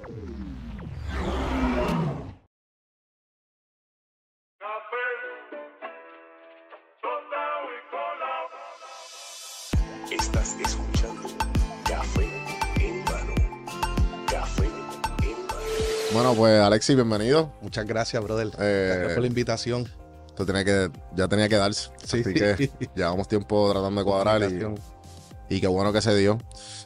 Estás escuchando Café en Mano. Café en Mano. Bueno, pues Alexis, bienvenido. Muchas gracias, brother. Gracias por la invitación. Esto ya tenía que darse. Sí. Así que llevamos tiempo tratando de cuadrar y qué bueno que se dio.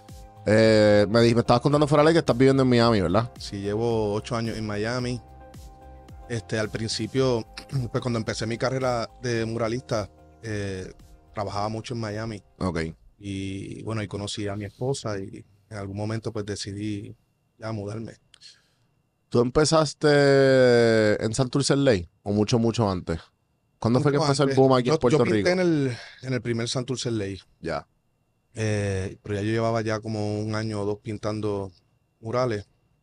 Me estabas contando fuera de ley que estás viviendo en Miami, ¿verdad? Sí, llevo 8 años en Miami. Al principio, pues cuando empecé mi carrera de muralista, trabajaba mucho en Miami. Ok. Y bueno, y conocí a mi esposa y en algún momento pues decidí ya mudarme. ¿Tú empezaste en Santurce Ley o mucho antes? ¿Cuándo fue que empezó el boom aquí en Puerto Rico? Yo pinté en el primer Santurce Ley. Ya. Pero ya yo llevaba ya como 1 año o 2 pintando murales.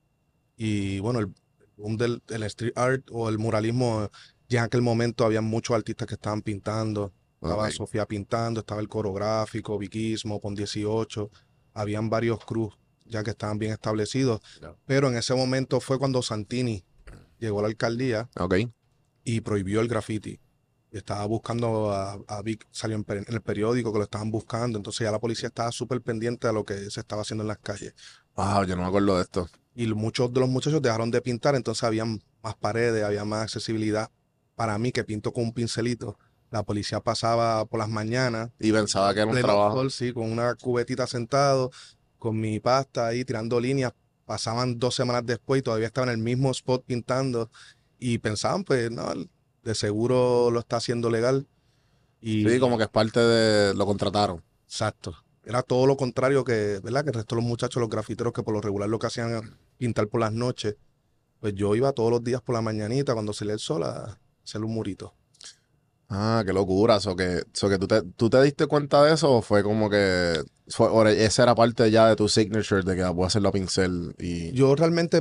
Y bueno, el boom del street art o el muralismo, ya en aquel momento había muchos artistas que estaban pintando. Estaba Ok. Sofía pintando, estaba el Coreográfico, Viquismo, Pon 18. Habían varios crews ya que estaban bien establecidos. Ya. Pero en ese momento fue cuando Santini llegó a la alcaldía Ok. y prohibió el graffiti. Y estaba buscando a Vic, salió en el periódico que lo estaban buscando. Entonces ya la policía estaba súper pendiente a lo que se estaba haciendo en las calles. Ah, yo no me acuerdo de esto. Y muchos de los muchachos dejaron de pintar, entonces había más paredes, había más accesibilidad. Para mí, que pinto con un pincelito, la policía pasaba por las mañanas. Y pensaba que era un Pleno trabajo. sol, sí, con una cubetita sentado, con mi pasta ahí tirando líneas. Pasaban 2 semanas después y todavía estaba en el mismo spot pintando. Y pensaban, pues, no, de seguro lo está haciendo legal. Y, Sí, como que es parte de... Lo contrataron. exacto. Era todo lo contrario que, ¿verdad? Que el resto de los muchachos, los grafiteros, que por lo regular lo que hacían era pintar por las noches. Pues yo iba todos los días por la mañanita, cuando salía el sol, a hacer un murito. Ah, qué locura. So que ¿tú te diste cuenta de eso o fue como que... o esa era parte ya de tu signature de que voy a hacerlo a pincel y... Yo realmente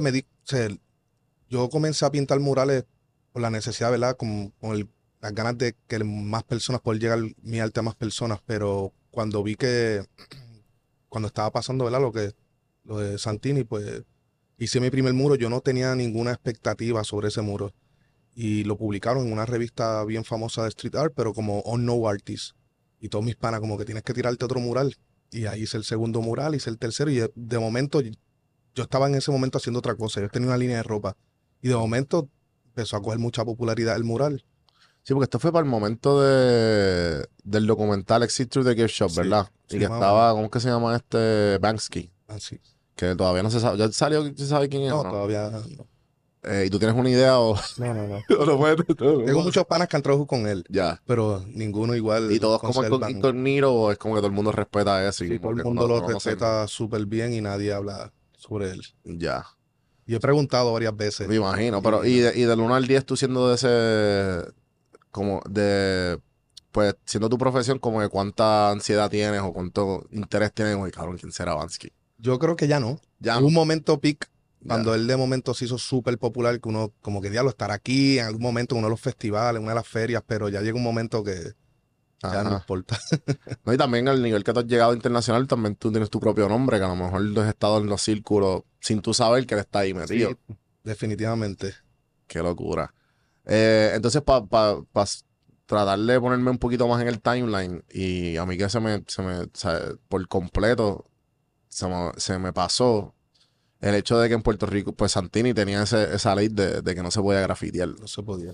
yo comencé a pintar murales por la necesidad, ¿verdad? Con las ganas de que más personas, poder llegar mi arte a más personas, pero cuando vi que, cuando estaba pasando, ¿verdad? Lo de Santini, pues hice mi primer muro, yo no tenía ninguna expectativa sobre ese muro. Y lo publicaron en una revista bien famosa de street art, pero como Unknown Artist. Y todos mis panas como que tienes que tirarte otro mural. Y ahí hice el segundo mural, hice el tercero y de momento yo estaba en ese momento haciendo otra cosa. Yo tenía una línea de ropa. Y de momento empezó a coger mucha popularidad el mural. Sí, porque esto fue para el momento del documental Exit Through the Gift Shop, Sí, ¿verdad? sí, Y que más o estaba, menos. ¿cómo es que se llama este? Banksy. Así. Que todavía no se sabe. ¿Ya salió? ¿Se sabe quién es o No, no? todavía no. ¿Y tú tienes una idea o, No. o no puedes? Tengo muchos panas que han trabajado con él, Ya. pero ninguno Y igual todos como conservan. incognito o es como que todo el mundo respeta eso y Sí, todo como el que mundo lo no lo sé. respeta súper bien y nadie habla sobre él. Ya. Y he preguntado varias veces. Me imagino. Pero, Y no. y del 1 al 10 tú siendo de ese, como de, pues siendo tu profesión, como de cuánta ansiedad tienes o cuánto interés tienes, oye, cabrón, ¿quién será Bansky? Yo creo que ya no. Ya Hubo no. un momento peak cuando Ya. él de momento se hizo súper popular, que uno como que diablo estar aquí en algún momento en uno de los festivales, en una de las ferias, pero ya llega un momento que ya no Ajá. importa. No, y también al nivel que tú has llegado internacional, también tú tienes tu propio nombre, que a lo mejor tú has estado en los círculos sin tú saber que él está ahí metido. Sí, definitivamente. Qué locura. Entonces, para tratar de ponerme un poquito más en el timeline, y a mí que o sea, por completo, se me pasó el hecho de que en Puerto Rico, pues Santini tenía esa ley de que no se podía grafitear. No se podía.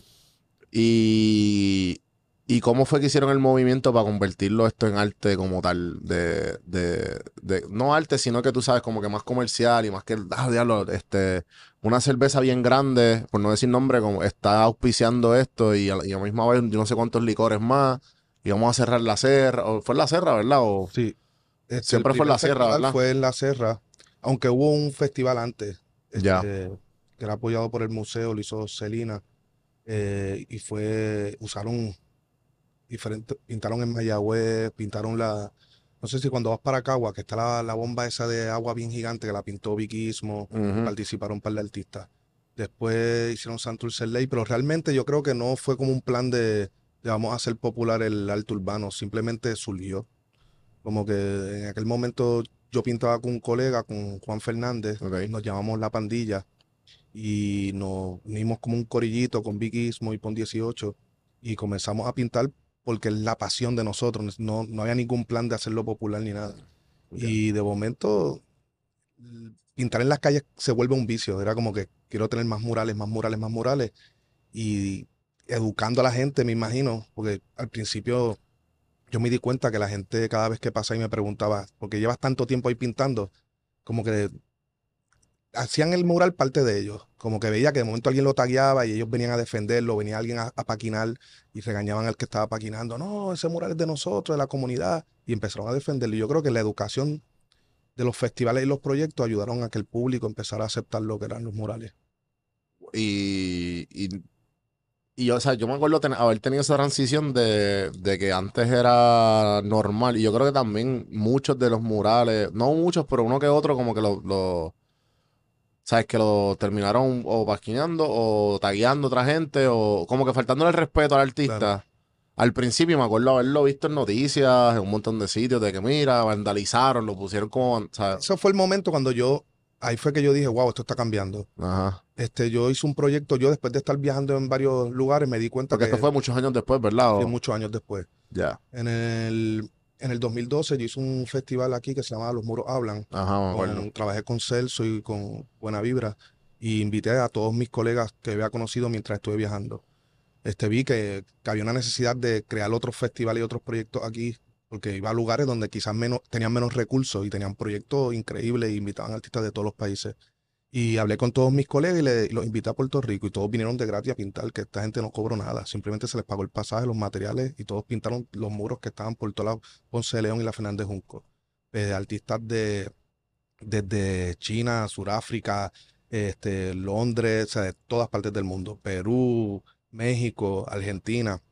Y cómo fue que hicieron el movimiento para convertirlo esto en arte como tal, no arte, sino que tú sabes, como que más comercial y más que, diablo, una cerveza bien grande, por no decir nombre, como está auspiciando esto y a la misma vez yo no sé cuántos licores más, y vamos a cerrar la Serra, o fue la Serra, ¿verdad? O Sí, el siempre fue primer la Serra, festival ¿verdad? fue en La Serra, aunque hubo un festival antes, Ya. que era apoyado por el museo, lo hizo Celina, y usaron pintaron en Mayagüez, pintaron no sé si cuando vas para Cagua, que está la bomba esa de agua bien gigante que la pintó Viquismo, Ujú. participaron un par de artistas. Después hicieron Santurce Ley, pero realmente yo creo que no fue como un plan de vamos a hacer popular el arte urbano, simplemente surgió. Como que en aquel momento yo pintaba con un colega, con Juan Fernández, Ok. nos llamamos La Pandilla y nos unimos como un corillito con Big Ismo y Pon 18 y comenzamos a pintar porque es la pasión de nosotros, no había ningún plan de hacerlo popular ni nada. Ya. Y de momento pintar en las calles se vuelve un vicio, era como que quiero tener más murales, más murales, más murales y educando a la gente, me imagino, porque al principio yo me di cuenta que la gente cada vez que pasaba y me preguntaba, ¿por qué llevas tanto tiempo ahí pintando? Como que hacían el mural parte de ellos, como que veía que de momento alguien lo tagueaba y ellos venían a defenderlo, venía alguien a paquinar y regañaban al que estaba paquinando, no, ese mural es de nosotros, de la comunidad, y empezaron a defenderlo. Y yo creo que la educación de los festivales y los proyectos ayudaron a que el público empezara a aceptar lo que eran los murales. Y, y, o sea, yo me acuerdo haber tenido esa transición de que antes era normal. Y yo creo que también muchos de los murales, no muchos, pero uno que otro, como que ¿sabes? Que lo terminaron o pasquineando o tagueando a otra gente o como que faltándole el respeto al artista. Claro. Al principio me acuerdo haberlo visto en noticias, en un montón de sitios, de que mira, vandalizaron, lo pusieron como, ¿sabes? Eso fue el momento cuando ahí fue que yo dije, wow, esto está cambiando. Ajá. Yo hice un proyecto, yo después de estar viajando en varios lugares me di cuenta Porque que esto fue muchos años después, ¿verdad? fue muchos años después. Ya. En el 2012 yo hice un festival aquí que se llamaba Los Muros Hablan. Ajá, me acuerdo. Trabajé con Celso y con Buena Vibra y invité a todos mis colegas que había conocido mientras estuve viajando. Vi que había una necesidad de crear otros festivales y otros proyectos aquí, porque iba a lugares donde quizás tenían menos recursos y tenían proyectos increíbles e invitaban artistas de todos los países. Y hablé con todos mis colegas y los invité a Puerto Rico y todos vinieron de gratis a pintar, que esta gente no cobró nada, simplemente se les pagó el pasaje, los materiales y todos pintaron los muros que estaban por todos lados, Ponce de León y la Fernández Junco. Artistas desde China, Suráfrica, Londres, o sea, de todas partes del mundo, Perú, México, Argentina.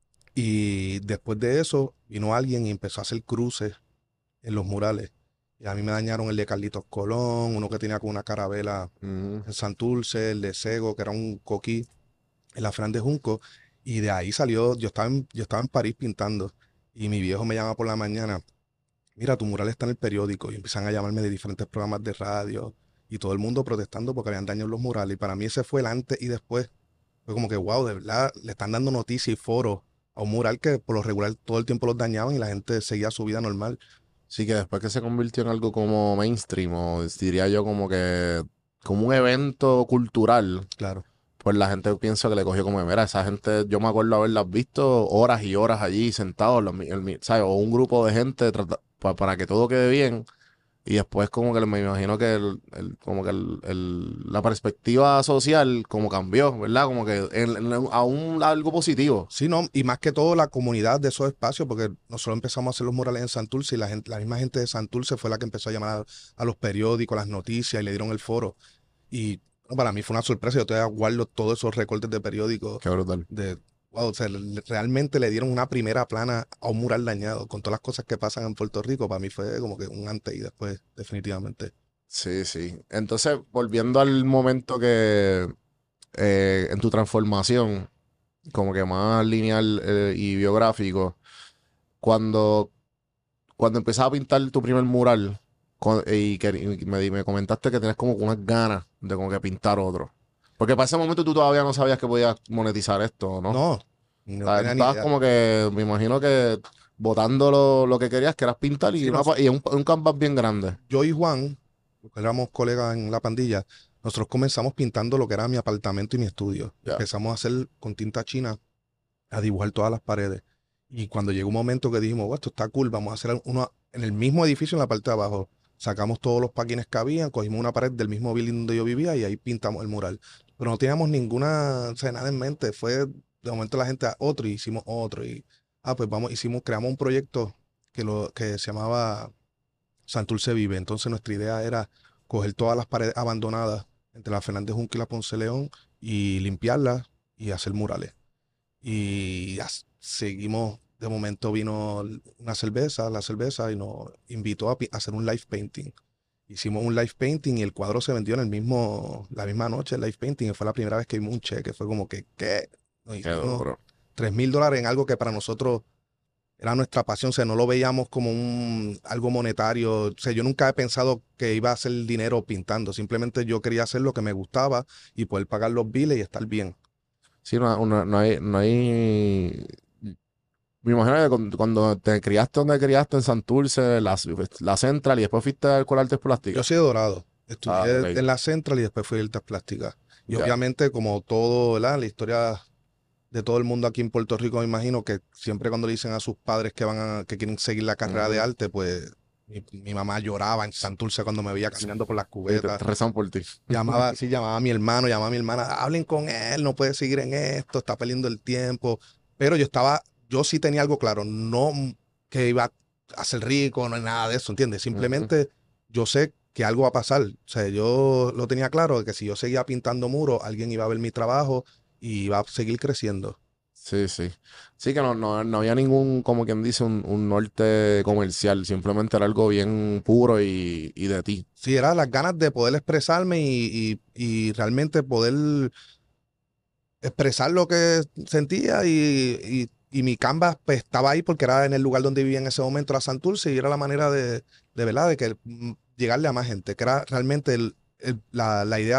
Y después de eso vino alguien y empezó a hacer cruces en los murales. Y a mí me dañaron el de Carlitos Colón, uno que tenía con una carabela Ujú. en Santurce, el de Sego, que era un coquí en la Fran de Junco. Y de ahí salió, yo estaba en París pintando. Y mi viejo me llama por la mañana, mira, tu mural está en el periódico. Y empiezan a llamarme de diferentes programas de radio. Y todo el mundo protestando porque habían dañado los murales. Y para mí ese fue el antes y después. Fue como que, wow, de verdad, le están dando noticias y foros a un mural que por lo regular todo el tiempo los dañaban y la gente seguía su vida normal. Sí, que después que se convirtió en algo como mainstream, o diría yo como un evento cultural, Claro. pues la gente piensa que le cogió como, mira, esa gente, yo me acuerdo haberlas visto horas y horas allí sentados, ¿sabes? O un grupo de gente para que todo quede bien. Y después como que me imagino que la perspectiva social como cambió, ¿verdad? Como que a algo positivo. Sí, no, y más que todo la comunidad de esos espacios, porque nosotros empezamos a hacer los murales en Santurce y la misma gente de Santurce fue la que empezó a llamar a los periódicos, a las noticias y le dieron el foro. Y bueno, para mí fue una sorpresa, yo todavía guardo todos esos recortes de periódicos Qué brutal. wow, o sea, realmente le dieron una primera plana a un mural dañado, con todas las cosas que pasan en Puerto Rico, para mí fue como que un antes y después, definitivamente. Sí, sí. Entonces, volviendo al momento que en tu transformación, como que más lineal y biográfico, cuando, cuando empezabas a pintar tu primer mural y me comentaste que tenías como unas ganas de como que pintar otro. Porque para ese momento tú todavía no sabías que podías monetizar esto, ¿no? No, O no sea, tú tenía ni estabas idea. como que, me imagino que botando lo que querías, que era pintar Sí, y un canvas bien grande. yo y Juan, porque éramos colegas en la pandilla, nosotros comenzamos pintando lo que era mi apartamento y mi estudio. Ya. Empezamos a hacer con tinta china, a dibujar todas las paredes. Y cuando llegó un momento que dijimos, "Bueno, esto está cool, vamos a hacer uno en el mismo edificio en la parte de abajo. Sacamos todos los paquines que habían, cogimos una pared del mismo building donde yo vivía y ahí pintamos el mural. Pero no teníamos ninguna, o sea, nada en mente. Fue de momento la gente a otro y hicimos otro. Y, pues vamos, creamos un proyecto que se llamaba Santurce Vive. Entonces nuestra idea era coger todas las paredes abandonadas entre la Fernández Junco y la Ponce León y limpiarlas y hacer murales. Y seguimos, de momento vino la cerveza, y nos invitó a hacer un live painting. Hicimos un live painting y el cuadro se vendió la misma noche, el live painting, y fue la primera vez que vimos un cheque. Fue como que, ¿qué? Nos Qué hicimos duro. $3,000 en algo que para nosotros era nuestra pasión, o sea, no lo veíamos como algo monetario, o sea, yo nunca he pensado que iba a hacer dinero pintando, simplemente yo quería hacer lo que me gustaba y poder pagar los biles y estar bien. Sí, no hay. Me imagino que cuando te criaste donde criaste en Santurce, la Central, y después fuiste al Escuela de Artes Yo Plásticas. soy de Dorado, Ah, estudié ok. en la Central y después fui a Artes Plásticas. Y Ya. obviamente, como todo, ¿verdad? La historia de todo el mundo aquí en Puerto Rico, me imagino que siempre cuando le dicen a sus padres que quieren seguir la carrera de Ujú. arte, pues mi mamá lloraba en Santurce cuando me veía caminando por las Sí, te cubetas. rezan por ti. Llamaba a mi hermano, llamaba a mi hermana, hablen con él, no puede seguir en esto, está perdiendo el tiempo. Pero yo sí tenía algo claro, no que iba a ser rico, no es nada de eso, ¿entiendes? Ujú. Simplemente yo sé que algo va a pasar. O sea, yo lo tenía claro de que si yo seguía pintando muros, alguien iba a ver mi trabajo y iba a seguir creciendo. Sí, sí. Sí, que no había ningún, como quien dice, un norte comercial. Simplemente era algo bien puro y de ti. Sí, era las ganas de poder expresarme y realmente poder expresar lo que sentía y mi canvas pues, estaba ahí porque era en el lugar donde vivía en ese momento, era Santurce, y era la manera de verdad, de que llegarle a más gente, que era realmente la idea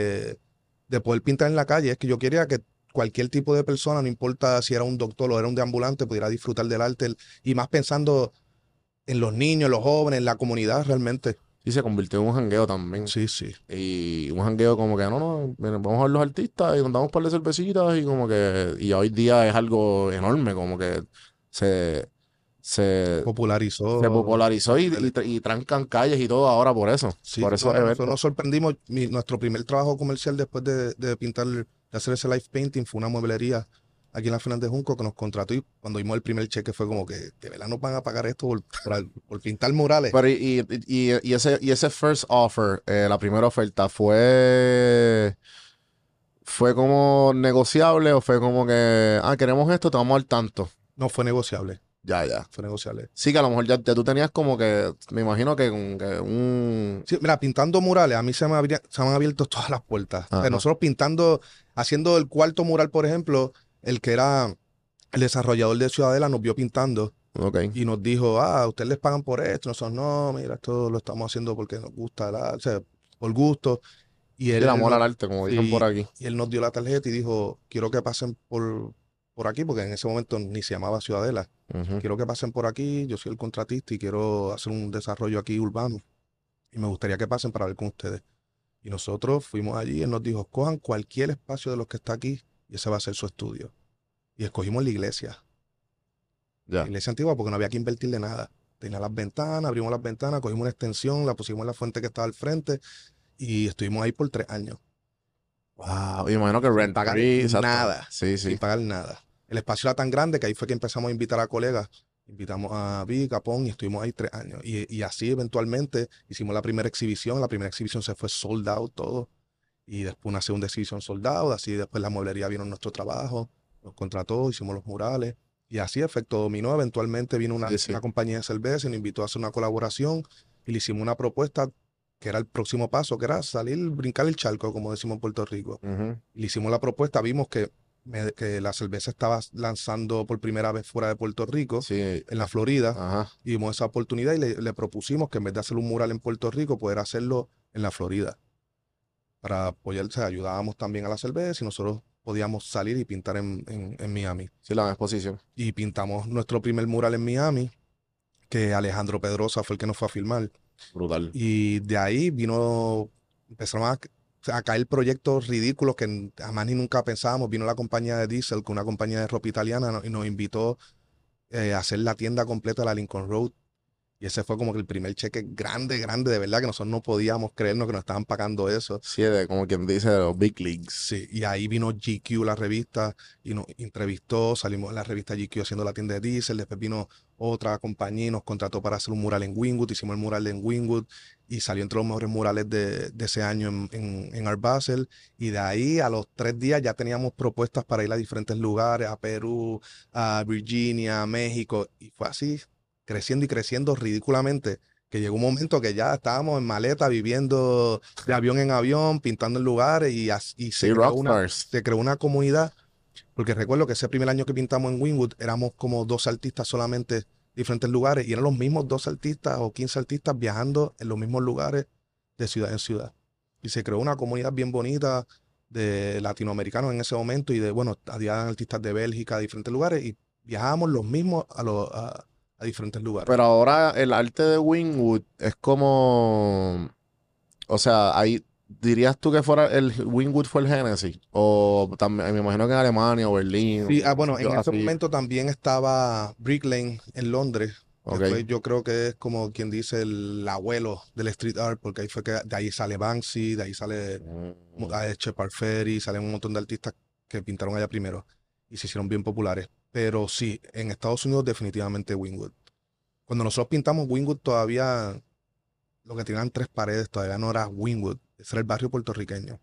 de poder pintar en la calle, es que yo quería que cualquier tipo de persona, no importa si era un doctor o era un deambulante, pudiera disfrutar del arte y más pensando en los niños, en los jóvenes, en la comunidad realmente. Sí, se convirtió en un jangueo también. Sí, sí. Y un jangueo como que, no, miren, vamos a ver los artistas y nos damos un par de cervecitas y como que, y hoy día es algo enorme, como que se, se, se Popularizó. popularizó y trancan calles y todo ahora Sí, por no, esos no, nosotros eventos. nos sorprendimos. Nuestro primer trabajo comercial después de pintar, de hacer ese live painting fue una mueblería aquí en la Fernández Junco que nos contrató y cuando vimos el primer cheque fue como que de verdad nos van a pagar esto por pintar murales. Pero y ese first offer, la primera oferta, fue como negociable o fue como que, queremos esto, te vamos a dar tanto. No fue negociable, Ya, ya. fue negociable. Sí, que a lo mejor ya tú tenías como que, me imagino que, un. Sí, mira, pintando murales, a mí se me han abierto todas las puertas. O sea, Ajá, nosotros pintando, haciendo el cuarto mural, por ejemplo, el que era el desarrollador de Ciudadela nos vio pintando ok. y nos dijo, ustedes les pagan por esto. Nosotros, no, mira, esto lo estamos haciendo porque nos gusta, o sea, por gusto. Y Sí, el él amor nos, al arte, como dicen por sí, aquí. y él nos dio la tarjeta y dijo, quiero que pasen por aquí, porque en ese momento ni se llamaba Ciudadela. Ujú. Quiero que pasen por aquí, yo soy el contratista y quiero hacer un desarrollo aquí urbano. Y me gustaría que pasen para ver con ustedes. Y nosotros fuimos allí y él nos dijo, cojan cualquier espacio de los que está aquí y ese va a ser su estudio. Y escogimos la Ya. iglesia antigua, porque no había que invertirle nada. Tenía las ventanas, abrimos las ventanas, cogimos una extensión, la pusimos en la fuente que estaba al frente y estuvimos ahí por 3 años. Wow. Y me imagino que Sin rent pagar free, exacto. nada, Sí, sin sí. pagar nada. El espacio era tan grande que ahí fue que empezamos a invitar a colegas. Invitamos a Vic, a Pon y estuvimos ahí 3 años. Y así eventualmente hicimos la primera exhibición. La primera exhibición se fue sold out todo. Y después una segunda exhibición sold out. Así después la mueblería vino en nuestro trabajo, nos contrató, hicimos los murales. Y así, efecto dominó. Eventualmente vino Sí, una sí. compañía de cerveza y nos invitó a hacer una colaboración. Y le hicimos una propuesta que era el próximo paso, que era salir, brincar el charco, como decimos en Puerto Rico. Ujú. Le hicimos la propuesta, vimos que la cerveza estaba lanzando por primera vez fuera de Puerto Rico, Sí. en la Florida, Ajá. y vimos esa oportunidad y le propusimos que en vez de hacer un mural en Puerto Rico, poder hacerlo en la Florida. Para apoyar, o sea, ayudábamos también a la cerveza y nosotros podíamos salir y pintar en Miami. Sí, la exposición. Y pintamos nuestro primer mural en Miami, que Alejandro Pedrosa fue el que nos fue a filmar. Brutal. Y de ahí empezaron a caer proyectos ridículos que jamás ni nunca pensábamos. Vino la compañía de Diesel, que una compañía de ropa italiana, y nos invitó a hacer la tienda completa de la Lincoln Road. Y ese fue como que el primer cheque grande, grande, de verdad, que nosotros no podíamos creernos que nos estaban pagando eso. Sí, como quien dice, de los big leagues. Sí, y ahí vino GQ, la revista, y nos entrevistó, salimos en la revista GQ haciendo la tienda de Diesel, después vino otra compañía y nos contrató para hacer un mural en Wynwood, hicimos el mural en Wynwood y salió entre los mejores murales de ese año en Art Basel, y de ahí a los 3 días ya teníamos propuestas para ir a diferentes lugares, a Perú, a Virginia, a México, y fue así, creciendo y creciendo ridículamente que llegó un momento que ya estábamos en maleta viviendo de avión en avión, pintando en lugares y Sí, rockstars. se creó una comunidad Porque recuerdo que ese primer año que pintamos en Wynwood éramos como 12 artistas solamente en diferentes lugares y eran los mismos 12 artistas o 15 artistas viajando en los mismos lugares de ciudad en ciudad. Y se creó una comunidad bien bonita de latinoamericanos en ese momento y de, bueno, había artistas de Bélgica, de diferentes lugares y viajábamos los mismos a diferentes lugares. Pero ahora el arte de Wynwood es como, o sea, ahí dirías tú que fuera el Wynwood fue el Génesis o también me imagino que en Alemania o Berlín, Sí, bueno, en sitios ese así. momento también estaba Brick Lane en Londres, que Ok. fue, yo creo que es como quien dice el abuelo del street art, porque ahí fue que de ahí sale Banksy, de ahí sale Mm. Shepard Fairey, salen un montón de artistas que pintaron allá primero y se hicieron bien populares. Pero sí, en Estados Unidos definitivamente Wynwood. Cuando nosotros pintamos Wynwood todavía, lo que tenían tres paredes todavía no era Wynwood, ese era el barrio puertorriqueño.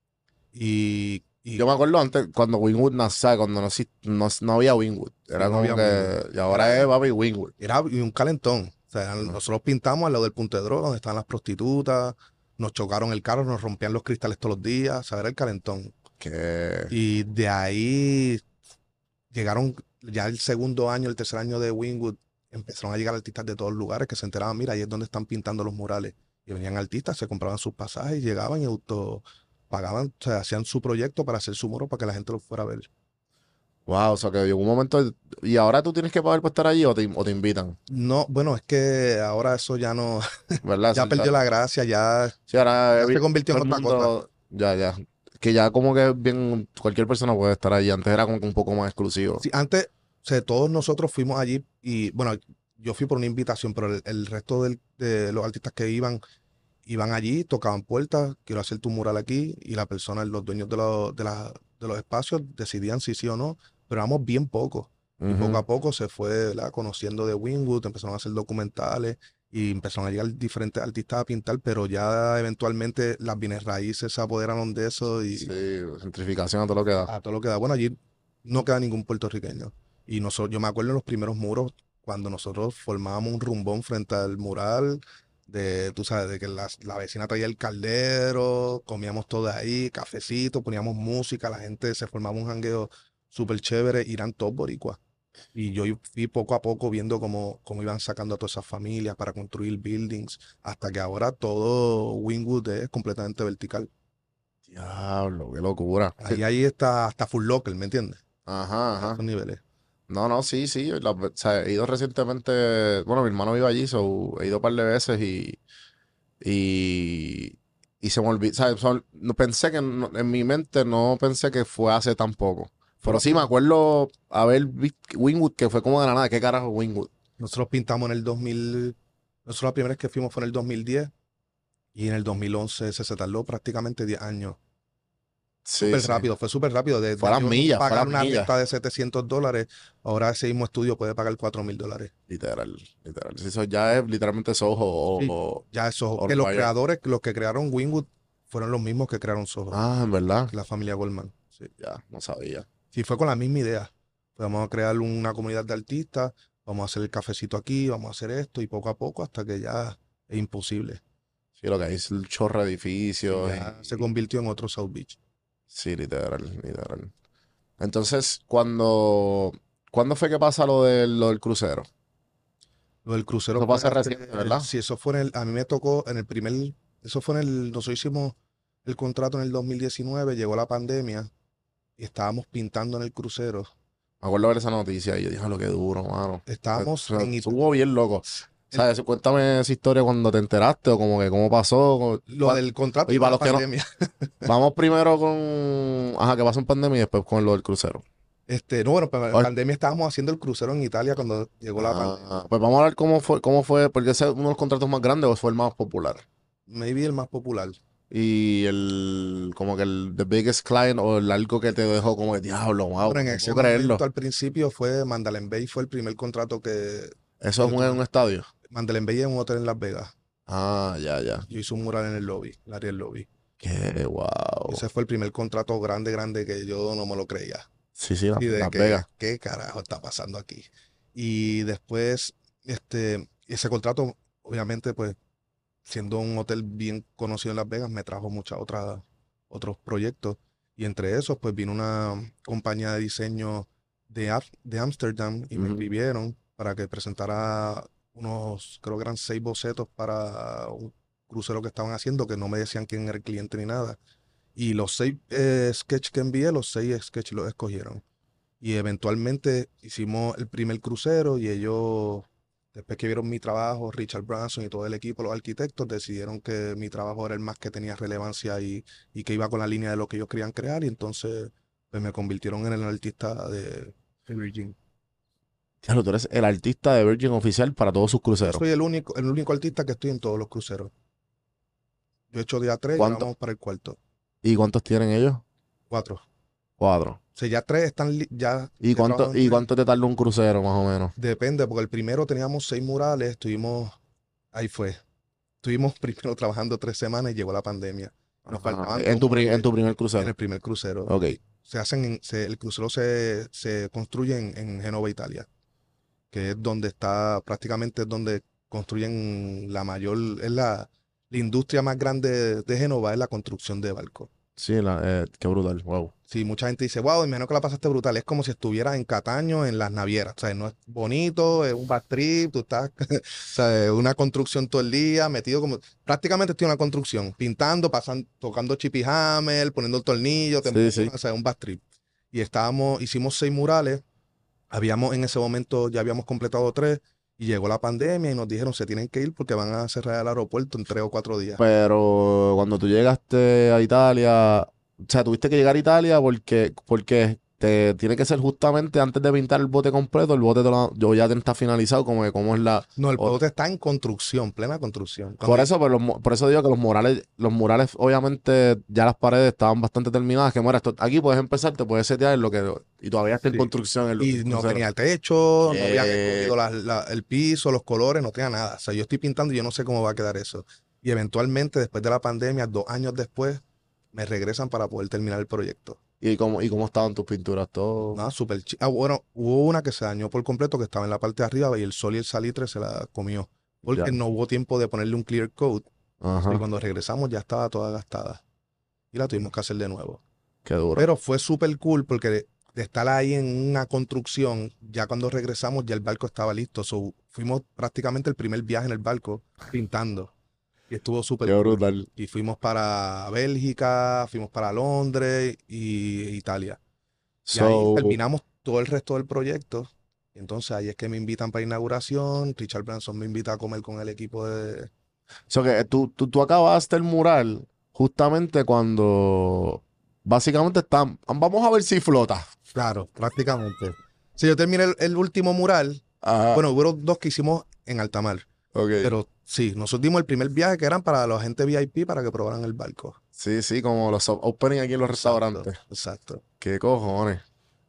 Y Yo me acuerdo antes cuando Wynwood nació, cuando no había Wynwood. sí, Era no como había Wynwood. que, y ahora es papi Wynwood. Era un calentón. O sea, Ajá. nosotros pintamos al lado del punto de droga, donde estaban las prostitutas, nos chocaron el carro, nos rompían los cristales todos los días, o sea, era el calentón. Que, Y de ahí llegaron ya el segundo año, el tercer año de Wynwood, empezaron a llegar artistas de todos lugares que se enteraban, mira, ahí es donde están pintando los murales. Y venían artistas, se compraban sus pasajes, llegaban y auto pagaban, o sea, hacían su proyecto para hacer su muro para que la gente lo fuera a ver. wow, o sea que llegó un momento, y ahora tú tienes que pagar por estar allí o te invitan, No, bueno, es que ahora eso ya no, ¿verdad? ya perdió la gracia, ya, Sí, ahora ya se convirtió todo en el otra cosa. mundo, ya. Que ya como que bien, cualquier persona puede estar allí. Antes era como que un poco más exclusivo. Sí, antes, o sea, todos nosotros fuimos allí y, bueno, yo fui por una invitación, pero el resto de los artistas que iban allí, tocaban puertas, quiero hacer tu mural aquí, y la persona, los dueños de los espacios decidían si sí o no, pero éramos bien pocos. Y poco Ujú. a poco se fue, ¿verdad?, conociendo de Wynwood, empezaron a hacer documentales y empezaron a llegar diferentes artistas a pintar, pero ya eventualmente las bienes raíces se apoderaron de eso Sí, y gentrificación a todo lo que da. a todo lo que da. Bueno, allí no queda ningún puertorriqueño. Y nosotros, yo me acuerdo en los primeros muros, cuando nosotros formábamos un rumbón frente al mural, de, tú sabes, de que la vecina traía el caldero, comíamos todo ahí, cafecito, poníamos música, la gente se formaba un jangueo súper chévere, y eran todos boricuas. Y yo fui poco a poco viendo cómo iban sacando a todas esas familias para construir buildings, hasta que ahora todo Wynwood es completamente vertical. Diablo, qué locura. Ahí está hasta Full Locker, ¿me entiendes? Ajá, A ajá. esos niveles. No, sí. O sea, he ido recientemente. Bueno, mi hermano vive allí, so he ido un par de veces y, y se me olvidó. ¿Sabes? No pensé que en mi mente no pensé que fue hace tan poco. Fue Pero lo sí, me mismo. acuerdo haber visto Wynwood, que fue como de la nada. ¿Qué carajo es Wynwood? Nosotros pintamos en el 2000, nosotros la primera vez que fuimos fue en el 2010 y en el 2011 se tardó prácticamente 10 años. Sí, Súper sí. rápido, fue súper rápido. Fue De a las yo millas, fue a pagar las una millas. renta de $700, ahora ese mismo estudio puede pagar $4,000. Literal. Sí, eso ya es literalmente Soho Sí, ya eso, o que Nueva York. los que crearon Wynwood fueron los mismos que crearon Soho, Ah, en verdad. la familia Goldman. Sí. Ya, no sabía. Sí, fue con la misma idea. Pues vamos a crear una comunidad de artistas, vamos a hacer el cafecito aquí, vamos a hacer esto y poco a poco hasta que ya es imposible. Sí, lo que hay es el chorro de Sí, edificios ya se y- convirtió en otro South Beach. sí, literal. Entonces, ¿cuándo fue que pasa lo del crucero? Lo del crucero Eso fue pasa reciente, ¿verdad? sí, eso fue a mí me tocó en el primer, eso fue nosotros hicimos el contrato en el 2019, llegó la pandemia y estábamos pintando en el crucero. Me acuerdo de ver esa noticia y yo dije, lo que duro, mano. Estábamos en Estuvo bien loco. el- ¿Sabes? Cuéntame esa historia cuando te enteraste o como que cómo pasó. lo del contrato y Oye, lo de para la los que no, pandemia. vamos primero con, ajá, que pasó en pandemia y después con lo del crucero. No, bueno, pero en Oye, pandemia estábamos haciendo el crucero en Italia cuando llegó la pandemia. pues vamos a ver cómo fue, porque ese es uno de los contratos más grandes o fue el más popular. Maybe el más popular. Y como que the biggest client o el algo que te dejó como de diablo, wow, Pero en no ese puedo creerlo. momento al principio fue Mandalay Bay, fue el primer contrato que Eso es yo en tuve. un estadio. Mandalay Bay es un hotel en Las Vegas. Ah, ya. Yo hice un mural en el lobby, el área del lobby. Qué wow. Ese fue el primer contrato grande que yo no me lo creía. Sí, Y de Las que, Vegas. ¿qué carajo está pasando aquí? Y después, ese contrato, obviamente, pues, siendo un hotel bien conocido en Las Vegas, me trajo otros proyectos. Y entre esos, pues vino una compañía de diseño de Ámsterdam y me Ujú. escribieron para que presentara unos, creo que eran 6 bocetos para un crucero que estaban haciendo, que no me decían quién era el cliente ni nada. Y los 6 sketches que envié, los 6 sketches los escogieron. Y eventualmente hicimos el primer crucero y ellos, después que vieron mi trabajo, Richard Branson y todo el equipo, los arquitectos, decidieron que mi trabajo era el más que tenía relevancia y que iba con la línea de lo que ellos querían crear y entonces pues, me convirtieron en el artista de Virgin. Claro, tú eres el artista de Virgin oficial para todos sus Yo cruceros. soy el único artista que estoy en todos los cruceros. Yo he hecho día 3 y ahora ¿Cuánto, vamos para el cuarto. y cuántos tienen ellos? 4. 4. O sea, ya 3 están ya ¿Y he trabajado en y 3. cuánto te tarda un crucero, más o menos? Depende, porque el primero teníamos 6 murales, ahí fue. Estuvimos primero trabajando 3 semanas y llegó la pandemia. Nos Ajá. faltaban En tu primer en el crucero. primer crucero. Ok. El crucero se construye en Génova, Italia, que es donde está, prácticamente es donde construyen la industria más grande de Génova, es la construcción de barcos. Sí, qué brutal. Wow. Sí, mucha gente dice, wow, imagino que la pasaste brutal. Es como si estuvieras en Cataño, en las navieras. O sea, no es bonito, es un bad trip, tú estás, o sea, es una construcción todo el día, metido como, prácticamente estoy en una construcción, pintando, pasando, tocando chippy hammer, poniendo el tornillo, te Sí, empujas, sí. o sea, un bad trip. Y hicimos 6 murales, en ese momento ya habíamos completado 3, y llegó la pandemia y nos dijeron, se tienen que ir porque van a cerrar el aeropuerto en 3 o 4 días. Pero cuando tú llegaste a Italia, o sea, tuviste que llegar a Italia porque te tiene que ser justamente antes de pintar el bote completo, el bote yo ya está finalizado, como que como es la. No, el o- bote está en construcción, plena construcción. por eso, pero por eso digo que los murales, obviamente, ya las paredes estaban bastante terminadas. Que mira, aquí puedes empezar, te puedes setear en lo que. Y todavía está en Sí. construcción Y el no crucero. tenía techo, no habían Que escogido el piso, los colores, no tenía nada. O sea, yo estoy pintando y yo no sé cómo va a quedar eso. Y eventualmente, después de la pandemia, 2 años después, me regresan para poder terminar el proyecto. y cómo estaban tus pinturas, todo. Nada, súper bueno, hubo una que se dañó por completo, que estaba en la parte de arriba y el sol y el salitre se la comió. Porque Ya. no hubo tiempo de ponerle un clear coat. Y Ajá. cuando regresamos ya estaba toda gastada. Y la tuvimos que hacer de nuevo. Qué duro. Pero fue súper cool porque de estar ahí en una construcción, ya cuando regresamos ya el barco estaba listo. So, fuimos prácticamente el primer viaje en el barco pintando. Y estuvo súper Qué cool. brutal. Y fuimos para Bélgica, fuimos para Londres y Italia. Y ahí So, terminamos todo el resto del proyecto. Y entonces ahí es que me invitan para inauguración. Richard Branson me invita a comer con el equipo de... so que tú acabaste el mural justamente cuando básicamente vamos a ver si flota. Claro, prácticamente. Si yo terminé el último mural, Ajá. bueno, hubo 2 que hicimos en alta mar. Ok. Pero sí, nosotros dimos el primer viaje que eran para la gente VIP para que probaran el barco. Sí, sí, como los opening aquí en los Exacto, restaurantes. exacto. ¿Qué cojones?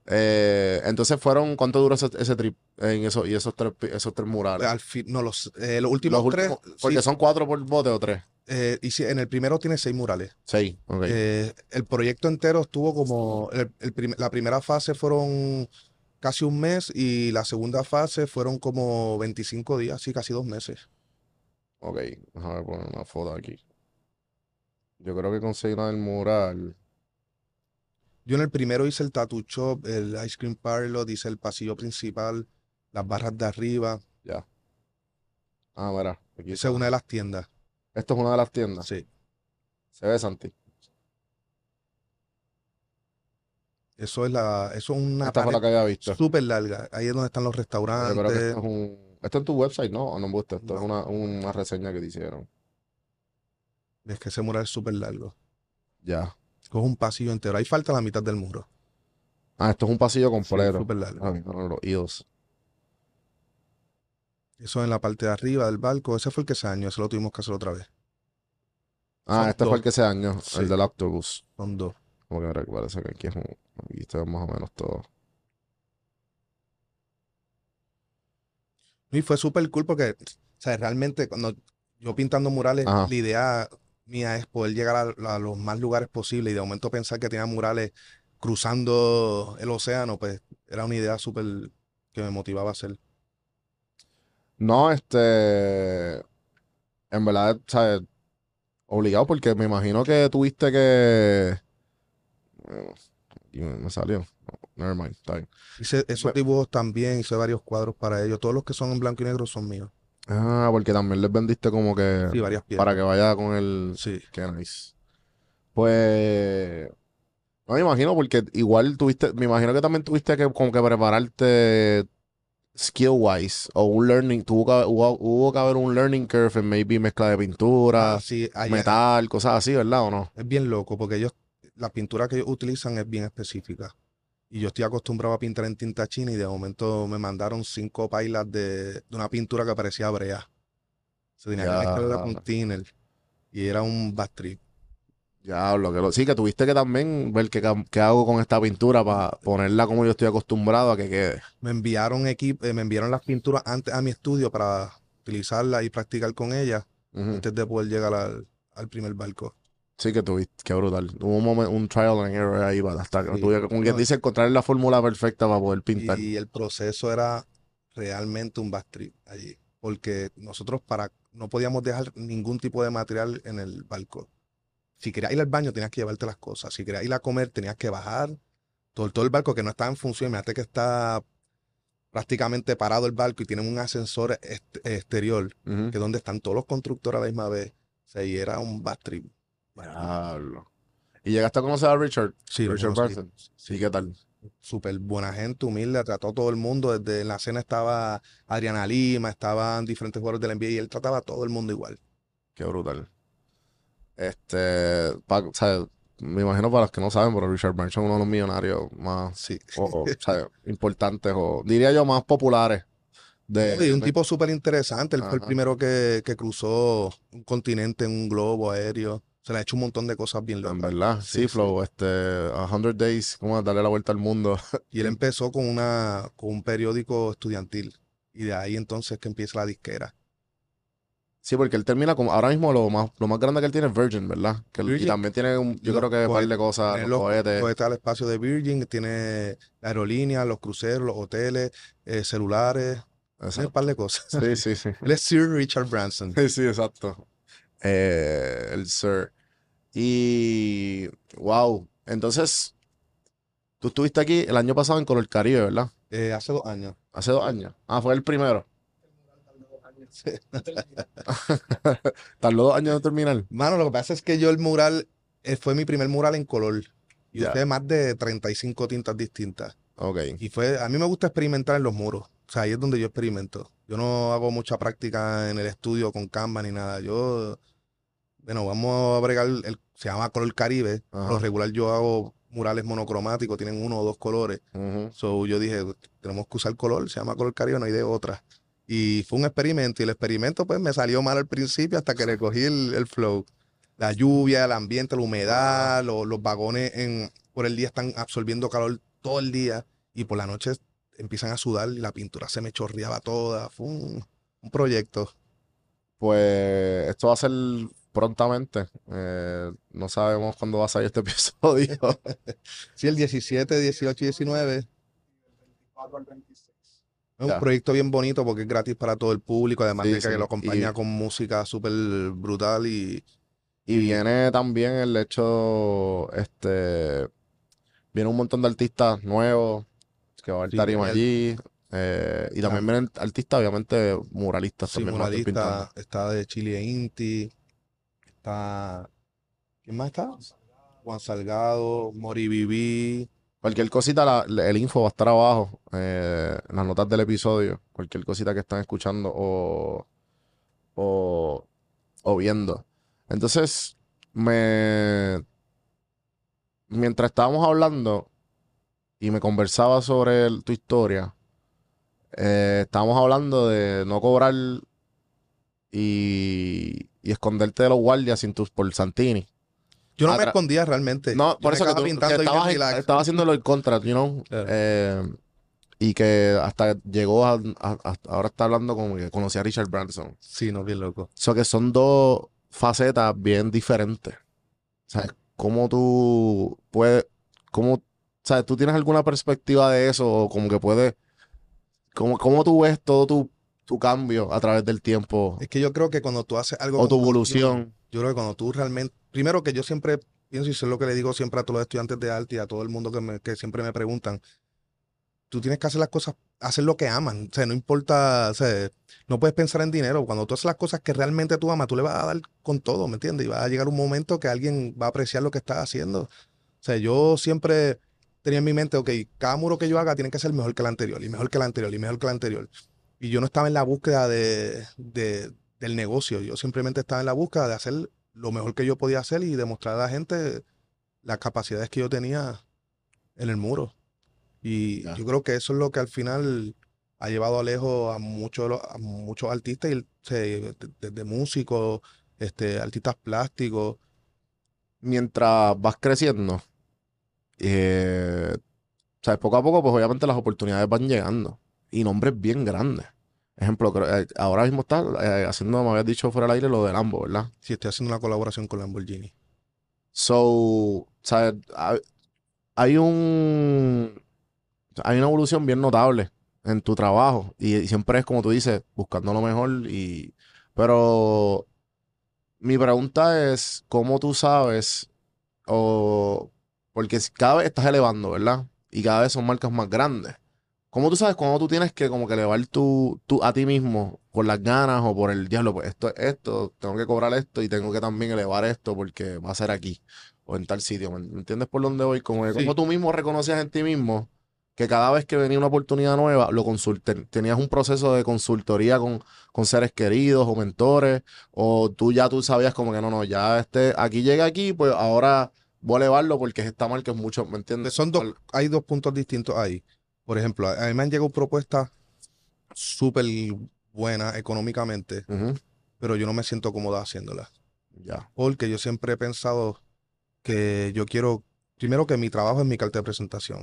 Entonces ¿cuánto duró ese trip en esos tres murales? Al fin, no, los Los últimos 3, últimos, sí, porque son 4 por bote o 3. en el primero tiene 6 murales. 6, ok. El proyecto entero estuvo como, la primera fase fueron casi un mes y la segunda fase fueron como 25 días, sí, casi 2 meses. Ok, déjame poner una foto aquí. Yo creo que conseguí una del mural. Yo en el primero hice el tattoo shop, el ice cream parlor, hice el pasillo principal, las barras de arriba. Ya. Ah, mira, aquí Esa es está. una de las tiendas. Esto es una de las tiendas. Sí. Se ve, Santi. Eso es una Esta fue la pared que había visto. súper larga. Ahí es donde están los Yo creo que restaurantes. esto es esto en tu website, ¿no? ¿O no me gusta? Esto es No, una reseña que te hicieron. es que ese mural es súper largo. Ya. Coge un pasillo entero. Ahí falta la mitad del muro. Ah, esto es un pasillo Sí, completo. súper largo. Ah, no, los idos. Eso en la parte de arriba del barco. Ese fue el que se dañó. Ese lo tuvimos que hacer otra vez. Ah, Son este fue dos. el que se dañó, Sí. el del octopus. Son 2. Como que me parece que aquí es aquí está más o menos todo. Y fue súper cool porque, o sea, realmente cuando yo pintando murales, Ajá. la idea mía es poder llegar a los más lugares posibles y de momento pensar que tenía murales cruzando el océano, pues era una idea súper que me motivaba a hacer. No, en verdad, ¿sabes? Obligado porque me imagino que tuviste que, Y me salió. Never mind, está bien. Hice esos dibujos también, hice varios cuadros para ellos. Todos los que son en blanco y negro son míos. Ah, porque también les vendiste como que Sí, varias piezas. para que vaya con el... Sí. Qué nice. Pues... No me imagino, porque igual tuviste... Me imagino que también tuviste que como que prepararte skill-wise o un learning... Hubo que haber un learning curve en maybe mezcla de pintura, Sí, metal, cosas así, ¿verdad o no? es bien loco porque la pintura que ellos utilizan es bien específica. Y yo estoy acostumbrado a pintar en tinta china y de momento me mandaron 5 pailas de una pintura que parecía brea. Se tenía que mezclarla con thinner y era un bad trip. Diablo, sí, que tuviste que también ver qué hago con esta pintura para ponerla como yo estoy acostumbrado a que quede. Me enviaron me enviaron las pinturas antes a mi estudio para utilizarlas y practicar con ellas antes de poder llegar al primer barco. Sí, que tuviste, qué brutal. Hubo un trial and error ahí hasta que Sí. tuve que, como quien dice, encontrar la fórmula perfecta para poder pintar. Y el proceso era realmente un bad trip allí, porque nosotros no podíamos dejar ningún tipo de material en el barco. Si querías ir al baño, tenías que llevarte las cosas. Si querías ir a comer, tenías que bajar. Todo el barco que no estaba en función, imagínate que está prácticamente parado el barco y tienen un ascensor exterior, que es donde están todos los constructores a la misma vez. O sea, y era un bad trip. Diablo. ¿Y llegaste a conocer a Richard? Sí, lo Richard conocí. Branson. Sí, ¿qué tal? Súper buena gente, humilde, trató a todo el mundo. Desde en la cena estaba Adriana Lima, estaban diferentes jugadores de la NBA y él trataba a todo el mundo igual. Qué brutal. O sea, me imagino para los que no saben, pero Richard Branson es uno de los millonarios más Sí. o sea, importantes o diría yo más populares. Y un tipo súper interesante. Él fue el Ajá. primero que cruzó un continente en un globo aéreo. Se le ha hecho un montón de cosas bien locas. En verdad, sí, Flow, 100 Days, como darle la vuelta al mundo. Y él empezó con un periódico estudiantil. Y de ahí entonces que empieza la disquera. Sí, porque él termina como, ahora mismo lo más grande que él tiene es Virgin, ¿verdad? Y Virgin, también tiene, yo creo que un par de cosas, tiene los cohetes. cohetes al espacio de Virgin, tiene la aerolínea, los cruceros, los hoteles, celulares, tiene un par de cosas. Sí, sí, sí. Él es Sir Richard Branson. Sí, sí, exacto. El Sir. Y, wow, entonces, tú estuviste aquí el año pasado en Color Caribe, ¿verdad? Hace 2 años. Hace 2 años. Ah, fue el primero. Tardó 2 años en terminar. Mano, lo que pasa es que yo el mural, fue mi primer mural en color. Y Ya. usé más de 35 tintas distintas. Ok. Y a mí me gusta experimentar en los muros. O sea, ahí es donde yo experimento. Yo no hago mucha práctica en el estudio con Canva ni nada. Bueno, vamos a bregar, se llama Color Caribe. Por lo Ajá. regular yo hago murales monocromáticos, tienen 1 o 2 colores. Ujú. So yo dije, tenemos que usar color, se llama Color Caribe, no hay de otra. Y fue un experimento, y el experimento pues me salió mal al principio hasta que le cogí el flow. La lluvia, el ambiente, la humedad, los vagones por el día están absorbiendo calor todo el día y por la noche empiezan a sudar y la pintura se me chorreaba toda. Fue un proyecto. Pues esto va a ser prontamente. No sabemos cuándo va a salir este episodio. Sí, el 17, 18 y 19. Es un Ya. proyecto bien bonito porque es gratis para todo el público, además Sí, de que sí. lo acompaña con música súper brutal Y viene también el hecho, viene un montón de artistas nuevos que va a haber Sí, tarima el- allí. Y también vienen artistas, obviamente, muralistas sí, también van a estar pintando. muralista, está de Chile e Inti, está, ¿quién más está? Juan Salgado, Mori Viví. Cualquier cosita, el info va a estar abajo, en las notas del episodio. Cualquier cosita que están escuchando o, o viendo. Entonces, mientras estábamos hablando y me conversaba sobre tu historia, estábamos hablando de no cobrar y esconderte de los guardias por Santini. Yo no me Atra- escondía realmente. No, Yo por me eso que quedaba tú pintando que y bien relax. estabas haciéndolo en contra, you know. Claro. Y que hasta llegó ahora está hablando como que conocí a Richard Branson. Sí, no, bien loco. O sea que son dos facetas bien diferentes. O sea, cómo tú puedes, o sea, tú tienes alguna perspectiva de eso o como que puedes, cómo tú ves todo tu cambio a través del tiempo Es que yo creo que cuando tú haces algo o tu con pasión, evolución. yo creo que cuando tú realmente, primero que yo siempre pienso, y eso es lo que le digo siempre a todos los estudiantes de arte y a todo el mundo que siempre me preguntan, tú tienes que hacer las cosas, hacer lo que aman, o sea, no importa, o sea, no puedes pensar en dinero, cuando tú haces las cosas que realmente tú amas, tú le vas a dar con todo, ¿me entiendes? Y va a llegar un momento que alguien va a apreciar lo que estás haciendo. O sea, yo siempre tenía en mi mente, ok, cada muro que yo haga tiene que ser mejor que el anterior, y mejor que el anterior, y mejor que el anterior. Y yo no estaba en la búsqueda del negocio, yo simplemente estaba en la búsqueda de hacer lo mejor que yo podía hacer y demostrar a la gente las capacidades que yo tenía en el muro. Y Ya. yo creo que eso es lo que al final ha llevado lejos a a muchos artistas, desde músicos, artistas plásticos. Mientras vas creciendo, eh, ¿sabes? Poco a poco, pues obviamente las oportunidades van llegando. Y nombres bien grandes. Ejemplo, ahora mismo está haciendo, me habías dicho fuera del aire, lo de Lambo, ¿verdad? Sí, estoy haciendo una colaboración con Lamborghini. So, ¿sabes? Hay hay una evolución bien notable en tu trabajo. Y siempre es como tú dices, buscando lo mejor. Pero mi pregunta es, ¿cómo tú sabes? O porque cada vez estás elevando, ¿verdad? Y cada vez son marcas más grandes. ¿Cómo tú sabes cuando tú tienes que como que elevar tú a ti mismo por las ganas o por el diablo? Pues esto es esto, tengo que cobrar esto y tengo que también elevar esto porque va a ser aquí o en tal sitio. ¿Me entiendes por dónde voy? Como que como Sí, tú mismo reconocías en ti mismo que cada vez que venía una oportunidad nueva, tenías un proceso de consultoría con seres queridos o mentores, o tú sabías como que no, ya aquí llega aquí, pues ahora voy a elevarlo porque esta marca es mucho, ¿me entiendes? hay dos puntos distintos ahí. Por ejemplo, a mí me han llegado propuestas súper buenas económicamente, Ujú, pero yo no me siento cómodo haciéndolas. ya, Porque yo siempre he pensado que yo quiero, primero que mi trabajo es mi carta de presentación.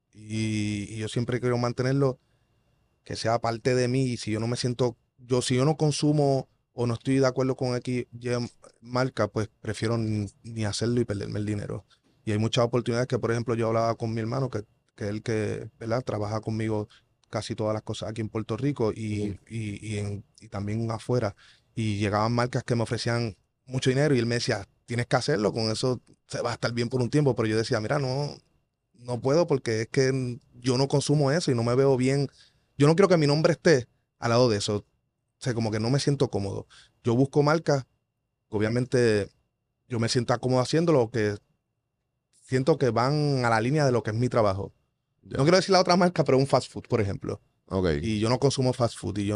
Y yo siempre quiero mantenerlo, que sea parte de mí. Y si yo no me siento, si yo no consumo o no estoy de acuerdo con X marca, pues prefiero ni hacerlo y perderme el dinero. Y hay muchas oportunidades que, por ejemplo, yo hablaba con mi hermano, que es el que, ¿verdad? Trabaja conmigo casi todas las cosas aquí en Puerto Rico ujú, y también afuera. Y llegaban marcas que me ofrecían mucho dinero y él me decía, tienes que hacerlo, con eso se va a estar bien por un tiempo. Pero yo decía, mira, no puedo porque es que yo no consumo eso y no me veo bien. Yo no quiero que mi nombre esté al lado de eso. O sea, como que no me siento cómodo. Yo busco marcas, obviamente yo me siento cómodo haciéndolo, que siento que van a la línea de lo que es mi trabajo. No ya, quiero decir la otra marca, pero un fast food, por ejemplo. ok. Y yo no consumo fast food y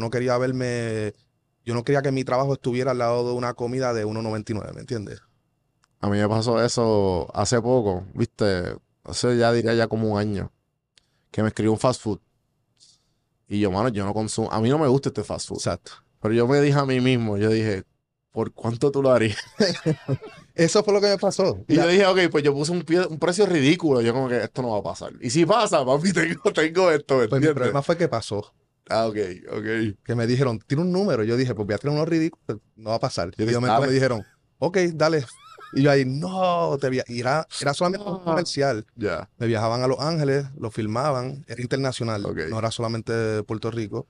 yo no quería que mi trabajo estuviera al lado de una comida de 1.99, ¿me entiendes? A mí me pasó eso hace poco, ¿viste? Hace ya diría ya como un año, que me escribió un fast food. Y yo, mano, yo no consumo, a mí no me gusta este fast food. Exacto. Pero yo me dije a mí mismo, yo dije, ¿por cuánto tú lo harías? Eso fue lo que me pasó. Y yo dije, ok, pues yo puse un precio ridículo. Yo como que esto no va a pasar. Y si pasa, papi, tengo esto, ¿me Pues mi entiendes? problema fue que pasó. Ah, ok, ok. Que me dijeron, tiene un número. Yo dije, pues voy a tener unos ridículos, no va a pasar. Yo Y de dije, momento me dale. dijeron, ok, dale. Y yo ahí, no, y era solamente un Ah, comercial. ya, Me viajaban a Los Ángeles, lo filmaban, era internacional, no ok. era solamente de Puerto Rico.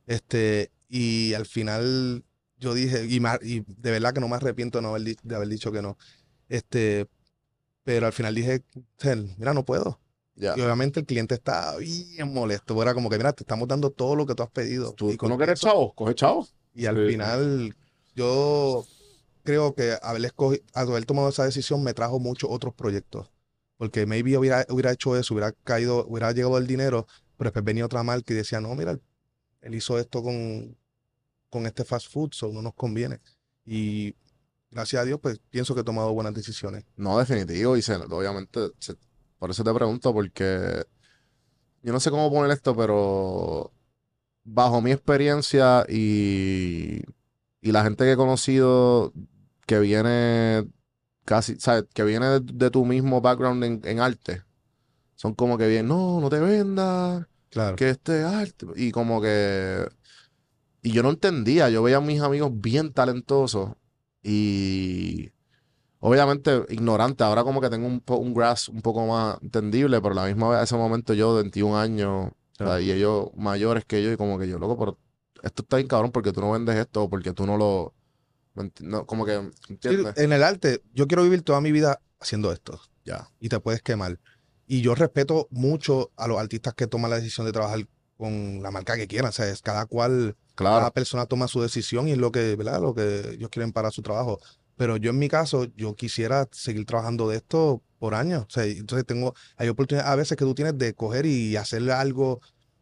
Y al final yo dije, y de verdad que no me arrepiento de, de haber dicho que no. Este, pero al final dije, mira, no puedo. Y Ya. obviamente el cliente estaba bien molesto. Era como que, mira, te estamos dando todo lo que tú has pedido. ¿Tú, Y tú con no quieres eso, chavo? Coge chavo. y al Sí. final yo creo que haber tomado esa decisión me trajo muchos otros proyectos. Porque maybe hubiera hecho eso, hubiera llegado el dinero, pero después venía otra marca y decía, no, mira, él hizo esto con este fast food, so no nos conviene. Y gracias a Dios, pues pienso que he tomado buenas decisiones. No, definitivo. Obviamente, por eso te pregunto, porque yo no sé cómo poner esto, pero bajo mi experiencia y la gente que he conocido que viene casi, ¿sabes? Que viene de tu mismo background en arte. Son como que bien, no te vendas, Claro. que este arte. Y como que. Y yo no entendía, yo veía a mis amigos bien talentosos y obviamente ignorante. Ahora como que tengo un grasp un poco más entendible, pero a la misma vez, a ese momento yo, de 21 años, o sea, Claro. y ellos mayores que yo, y como que yo, loco, pero esto está bien cabrón porque tú no vendes esto, o porque tú no lo. No, como que, Sí, ¿entiendes? en el arte, yo quiero vivir toda mi vida haciendo esto Ya. y te puedes quemar. Y yo respeto mucho a los artistas que toman la decisión de trabajar con la marca que quieran. O sea, es cada cual, Claro. cada persona toma su decisión y es lo que, ¿verdad? Lo que ellos quieren para su trabajo. Pero yo en mi caso, yo quisiera seguir trabajando de esto por años. O sea, entonces hay oportunidades a veces que tú tienes de coger y hacerle algo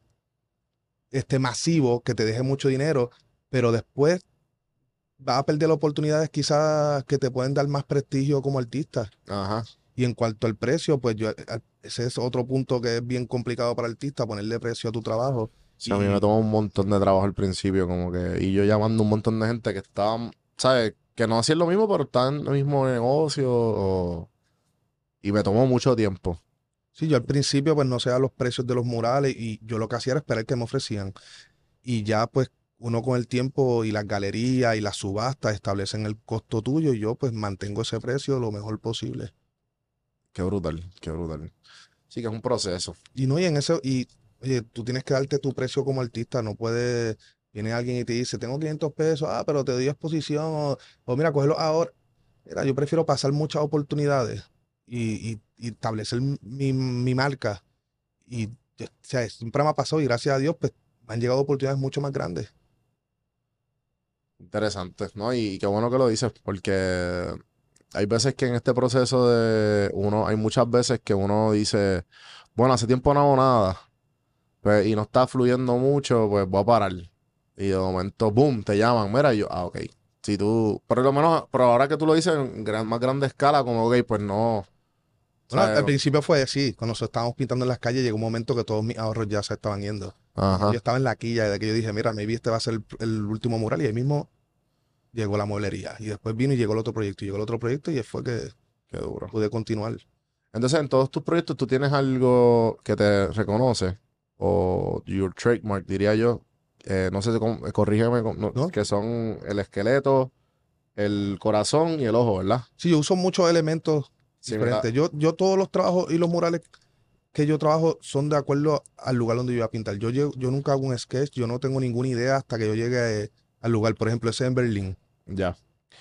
masivo que te deje mucho dinero, pero después vas a perder oportunidades quizás que te pueden dar más prestigio como artista. Ajá. Y en cuanto al precio, pues ese es otro punto que es bien complicado para el artista, ponerle precio a tu trabajo. Sí, a mí me tomó un montón de trabajo al principio, como que, y yo llamando a un montón de gente que estaban, ¿sabes? Que no hacían lo mismo, pero estaban en el mismo negocio, y me tomó mucho tiempo. Sí, yo al principio pues no sé los precios de los murales y yo lo que hacía era esperar que me ofrecían. Y ya pues uno con el tiempo y las galerías y las subastas establecen el costo tuyo y yo pues mantengo ese precio lo mejor posible. Qué brutal, qué brutal. Sí, que es un proceso. Y no, y en eso, y oye, tú tienes que darte tu precio como artista, no puedes, viene alguien y te dice, tengo 500 pesos, pero te doy exposición, o mira, cógelo ahora. Mira, yo prefiero pasar muchas oportunidades y establecer mi marca. Y o sea, siempre me ha pasado y gracias a Dios, pues me han llegado oportunidades mucho más grandes. Interesante, ¿no? Y qué bueno que lo dices, porque hay veces que en este proceso hay muchas veces que uno dice, bueno, hace tiempo no hago nada, pues, y no está fluyendo mucho, pues voy a parar. Y de momento, boom, te llaman, mira, y yo, ok. Si tú, por lo menos, pero ahora que tú lo dices en más grande escala, como, ok, pues no, Bueno, ¿sabes? al principio fue así, cuando nosotros estábamos pintando en las calles, llegó un momento que todos mis ahorros ya se estaban yendo. Y yo Ajá, estaba en la quilla de que yo dije, mira, maybe este va a ser el último mural y ahí mismo llegó la mueblería. Y después vino y llegó el otro proyecto. Y llegó el otro proyecto y fue que qué duro. pude continuar. Entonces, en todos tus proyectos, ¿tú tienes algo que te reconoce? O your trademark, diría yo. No sé, corrígeme, ¿No? que son el esqueleto, el corazón y el ojo, ¿verdad? Sí, yo uso muchos elementos Sí, mira, diferentes. Yo todos los trabajos y los murales que yo trabajo son de acuerdo al lugar donde yo voy a pintar. Yo nunca hago un sketch, yo no tengo ninguna idea hasta que yo llegue al lugar. Por ejemplo, ese en Berlín. ya.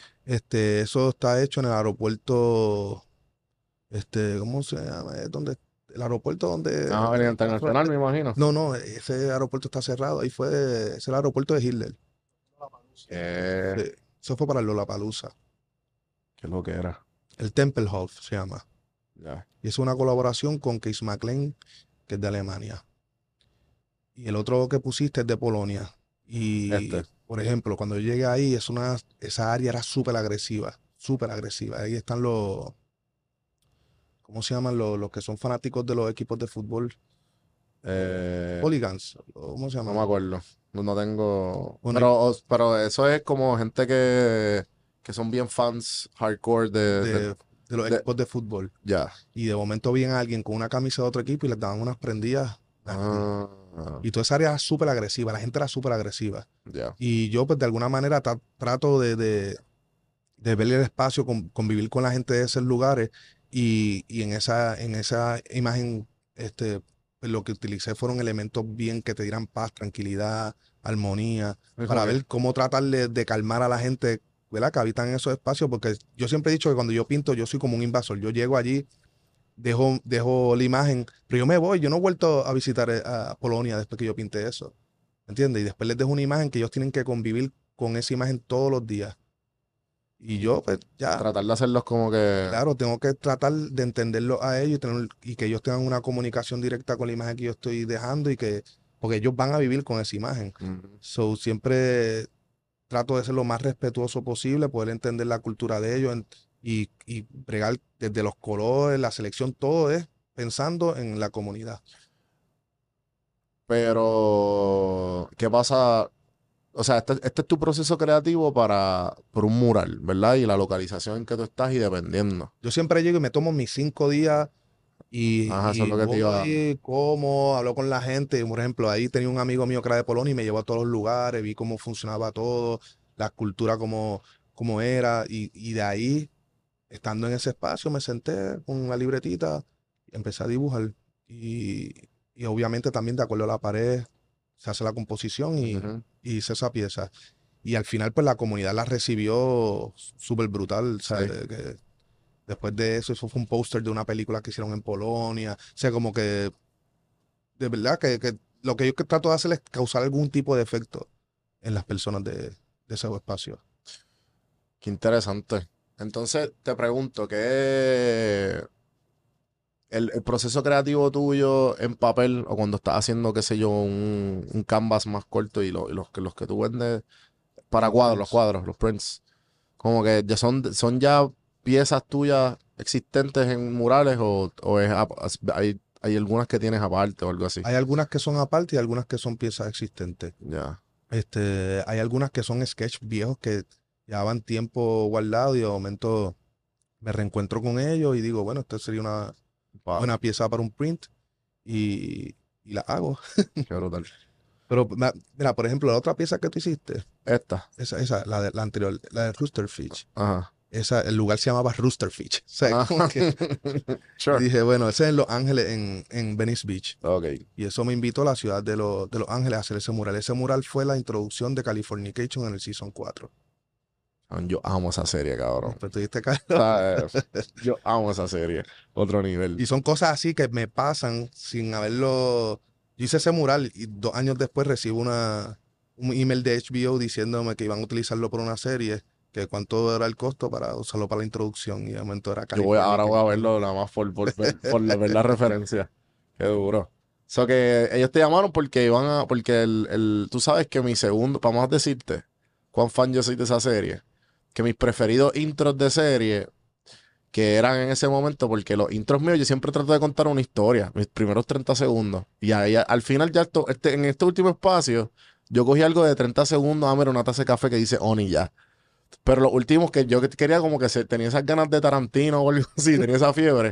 Eso está hecho en el aeropuerto, ¿cómo se llama? El aeropuerto donde Vamos a venir internacional, me imagino. No, no, ese aeropuerto está cerrado. Ahí es el aeropuerto de Hitler. Eh, Sí, eso fue para el Lollapalooza. ¿Qué es lo que era? El Tempelhof se llama. Ya. Y es una colaboración con Kees McLean, que es de Alemania. Y el otro que pusiste es de Polonia. Y, Este. por ejemplo, cuando yo llegué ahí, esa área era súper agresiva, súper agresiva. Ahí están ¿cómo se llaman? Los que son fanáticos de los equipos de fútbol. Hooligans, ¿cómo se No llaman? me acuerdo. No tengo. Bueno, Pero eso es como gente que son bien fans hardcore de los de- equipos de fútbol. ya. Y de momento vi a alguien con una camisa de otro equipo y les daban unas prendidas. Ah, Y toda esa área era súper agresiva, la gente era súper agresiva. ya. Y yo, pues, de alguna manera trato de ver el espacio, convivir con la gente de esos lugares. Y en esa imagen, pues, lo que utilicé fueron elementos bien que te dieran paz, tranquilidad, armonía, Es para como que- ver cómo tratar de calmar a la gente, ¿verdad? Que habitan en esos espacios, porque yo siempre he dicho que cuando yo pinto, yo soy como un invasor. Yo llego allí, dejo la imagen, pero yo me voy, yo no he vuelto a visitar a Polonia después que yo pinté eso, ¿entiendes? Y después les dejo una imagen que ellos tienen que convivir con esa imagen todos los días. Y yo, pues ya, tratar de hacerlos como que. claro, tengo que tratar de entenderlo a ellos y que ellos tengan una comunicación directa con la imagen que yo estoy dejando porque ellos van a vivir con esa imagen. Ujú. So, siempre trato de ser lo más respetuoso posible, poder entender la cultura de ellos y bregar desde los colores, la selección, todo es pensando en la comunidad. Pero, ¿qué pasa? O sea, este es tu proceso creativo por un mural, ¿verdad? Y la localización en que tú estás y dependiendo. Yo siempre llego y me tomo mis 5 días Ajá, eso es y lo que te iba. voy, como, hablo con la gente. Por ejemplo, ahí tenía un amigo mío que era de Polonia y me llevó a todos los lugares, vi cómo funcionaba todo, la cultura cómo era. Y de ahí, estando en ese espacio, me senté con una libretita y empecé a dibujar. Y obviamente también de acuerdo a la pared, se hace la composición Ujú. y hice esa pieza. Y al final, pues la comunidad la recibió súper brutal, Sí. ¿sabes? Después de eso, eso fue un póster de una película que hicieron en Polonia. O sea, como que, de verdad, que lo que yo trato de hacer es causar algún tipo de efecto en las personas de ese espacio. Qué interesante. Entonces, te pregunto, ¿qué el proceso creativo tuyo en papel o cuando estás haciendo, qué sé yo, un canvas más corto y los que tú vendes para cuadros, los Prints. cuadros, los prints, como que ya son ya piezas tuyas existentes en murales o hay algunas que tienes aparte o algo así? Hay algunas que son aparte y algunas que son piezas existentes. Ya. Hay algunas que son sketch viejos que llevaban tiempo guardados y de momento me reencuentro con ellos y digo, bueno, esta sería una Wow, buena pieza para un print y la hago. qué brutal. Pero mira, por ejemplo, la otra pieza que tú hiciste, Esta. la anterior, la de Roosterfish, Ajá. el lugar se llamaba Roosterfish. O sea, Ajá. como que y Sure. dije, bueno, ese es en Los Ángeles, en Venice Beach. Ok. Y eso me invitó a la ciudad de Los Ángeles a hacer ese mural. Ese mural fue la introducción de Californication en el Season 4. Yo amo esa serie, cabrón. Pues tuviste que... O sea, yo amo esa serie. Otro nivel. Y son cosas así que me pasan sin haberlo... Yo hice ese mural y 2 años después recibo un email de HBO diciéndome que iban a utilizarlo por una serie, que cuánto era el costo para usarlo para la introducción. Y de momento era Ahora voy a Californication. verlo nada más por ver la referencia. Qué duro. So que ellos te llamaron porque porque tú sabes que mi segundo, vamos a decirte cuán fan yo soy de esa serie, que mis preferidos intros de serie, que eran en ese momento, porque los intros míos yo siempre trato de contar una historia, mis primeros 30 segundos. Y ahí al final ya en este último espacio, yo cogí algo de 30 segundos, mira, una taza de café que dice Oni ya. Pero los últimos que yo quería como que tenía esas ganas de Tarantino o algo así, tenía esa fiebre.